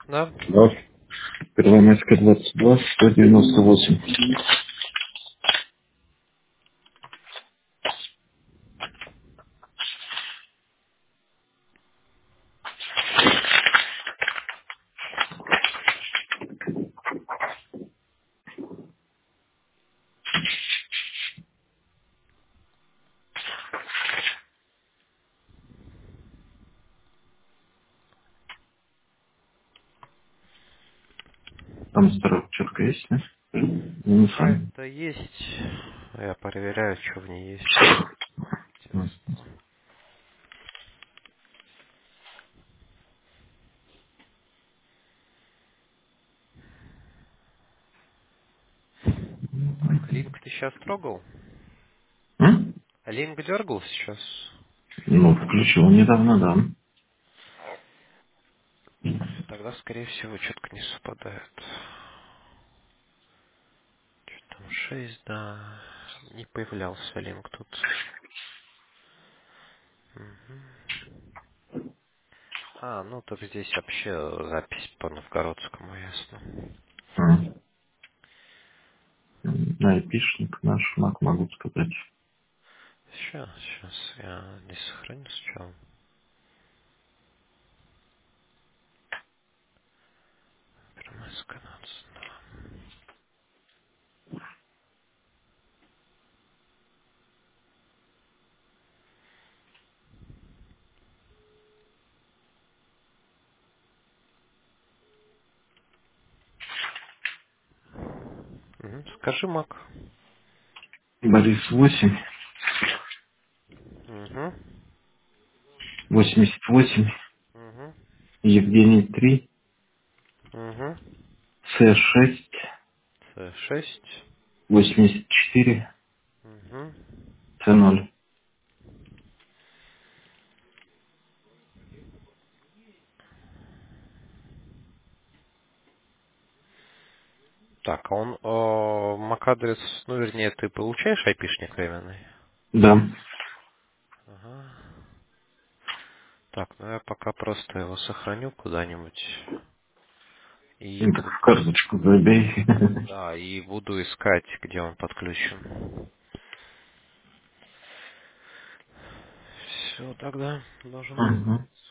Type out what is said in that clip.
Да? Да. Первомайская 22, 198. Там старая четко есть, да? Не сам. Какая-то есть. Я проверяю, что в ней есть. Интересно. Линк ты сейчас трогал? М? Линк дергал сейчас? Ну, включил недавно, да. Тогда, скорее всего, четко не совпадает. Что там, 6, да. Не появлялся линк тут. Мгм. А, ну так здесь вообще запись по новгородскому, ясно. А, айпишник наш, Мак могу сказать. Сейчас я не сохраню сначала. Первомайская 22. Скажи, Мак. Борис 8, Угу. 88, Угу. Евгений 3, Угу. С6, С6. 84, Угу. С0. Так, а он MAC-адрес, ну, вернее, ты получаешь айпишник временный? Да. Ага. Так, ну я пока просто его сохраню куда-нибудь и Ну, так в буду... карточку забей. Да, и буду искать, где он подключен. Все, тогда должен Ага. работать.